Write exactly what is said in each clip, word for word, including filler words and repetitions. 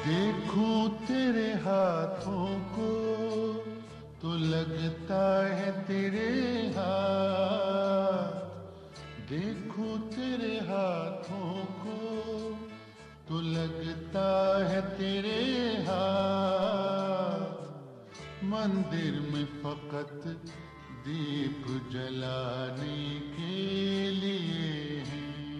देखूं तेरे हाथों को तो लगता है तेरे हाथ, देखूं तेरे हाथों को तो लगता है तेरे हाथ। मंदिर में फकत दीप जलाने के लिए हैं।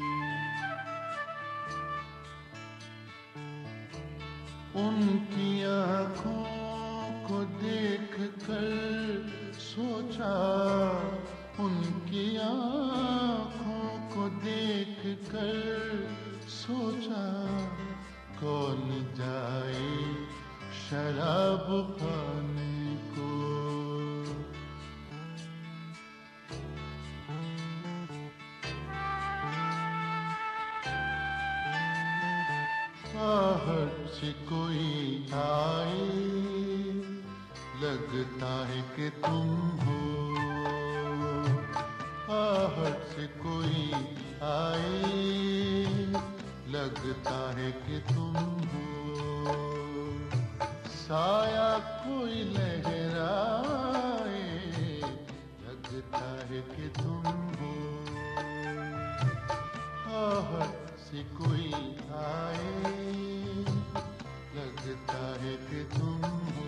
उनकी आँखों को देख कर सोचा, उनकी आँखों को देख कर सोचा, कौन जाए शराब खाने को। आहट से कोई आए, लगता है कि तुम हो। आहट से कोई आए, लगता है कि तुम हो। साया कोई लहराए, लगता है कि तुम हो। आहट से कोई आए, लगता है कि तुम हो।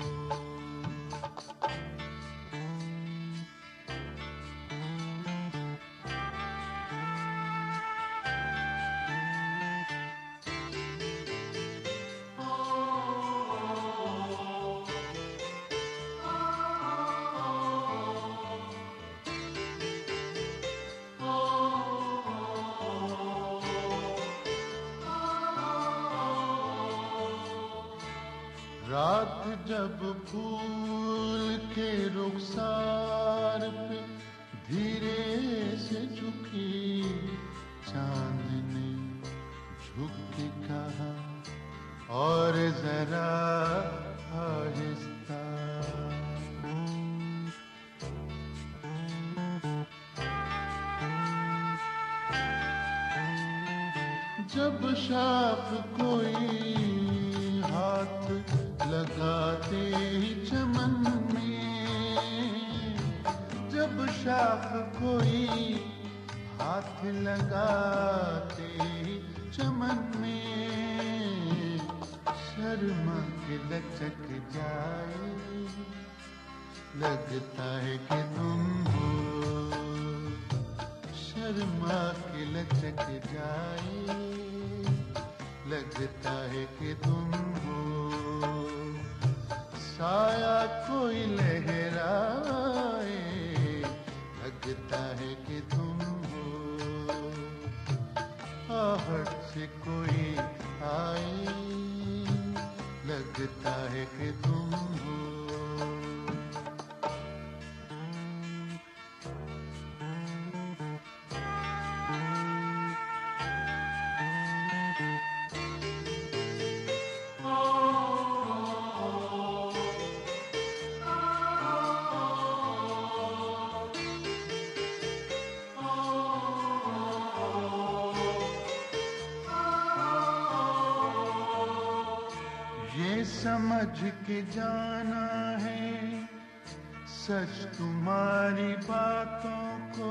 रात जब फूल के रुखसार पे धीरे से झुकी, चांद ने झुक के कहा और जरा आहिस्ता। जब शाख कोई हाथ लगाते ही चमन में, जब शाख कोई हाथ लगाते ही चमन में, शर्मा के लचक जाए, लगता है कि तुम हो। शर्मा के लचक जाए, लगता है कि तुम हो। साया कोई लहराए, लगता है कि तुम हो। आहट से कोई आए, लगता है कि तुम हो। ये समझ के जाना है सच तुम्हारी बातों को,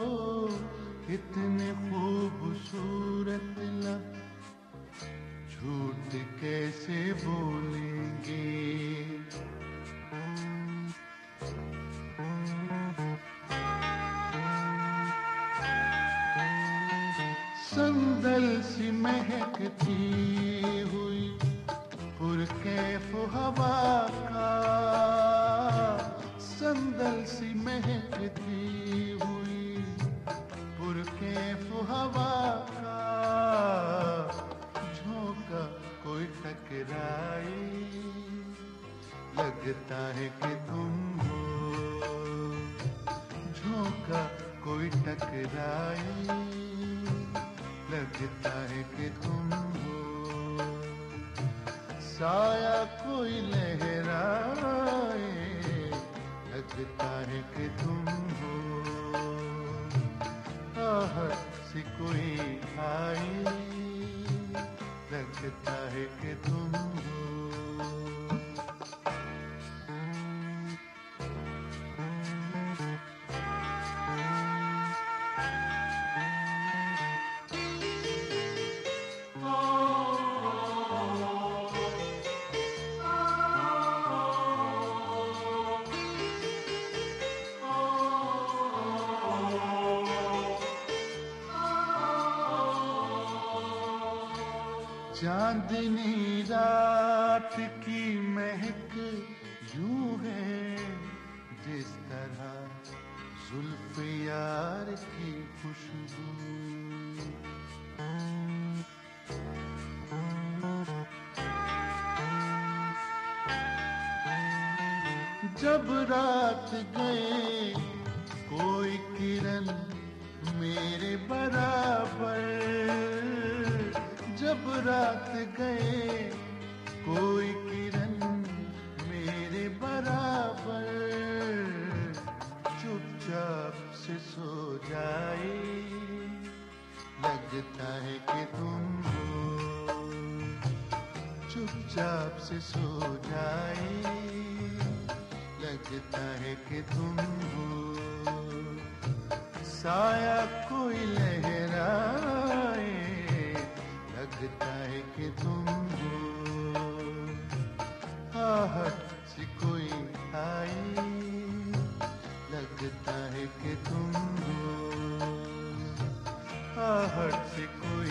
इतने खूबसूरत लब झूठ कैसे बोलेंगे। संदल सी महकती हुई पुरकैफ हवा का, संदल सी महकती हुई पुरकैफ हवा का, झोंका कोई टकराए, लगता है कि तुम हो। झोंका कोई टकराए, लगता है कि तुम हो। साया कोई लहराए, लगता है कि तुम हो। आहट से कोई आए, लगता है कि तुम चांदनी रात की महक यूं है जिस तरह जुल्फ यार की खुशबू। जब रात गए कोई किरण मेरे बराबर, जब रात गए कोई किरण मेरे बराबर, चुपचाप से सो जाए लगता है कि तुम हो, चुपचाप से सो जाए लगता है कि तुम हो। साया कोई लहराए लगता है कि तुम हो, आहट से कोई आई लगता है कि तुम हो, आहट से कोई